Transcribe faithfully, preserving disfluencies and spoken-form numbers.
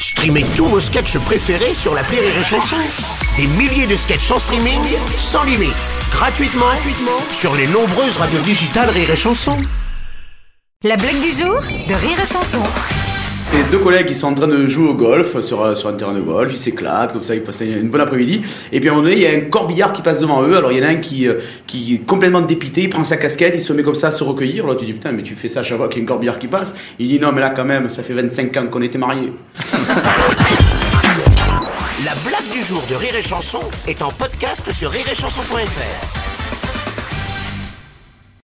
Streamez tous vos sketchs préférés sur l'appli Rire et Chanson. Des milliers de sketchs en streaming, sans limite, gratuitement, gratuitement sur les nombreuses radios digitales Rire et Chanson. La blague du jour de Rire et Chanson. C'est deux collègues qui sont en train de jouer au golf sur, sur un terrain de golf, ils s'éclatent, comme ça ils passent une bonne après-midi. Et puis à un moment donné, il y a un corbillard qui passe devant eux. Alors il y en a un qui, qui est complètement dépité, il prend sa casquette, il se met comme ça à se recueillir. Alors tu dis putain, mais tu fais ça à chaque fois qu'il y a un corbillard qui passe. Il dit non, mais là quand même, ça fait vingt-cinq ans qu'on était mariés. La blague du jour de Rire et Chanson est en podcast sur rire et chanson point f r.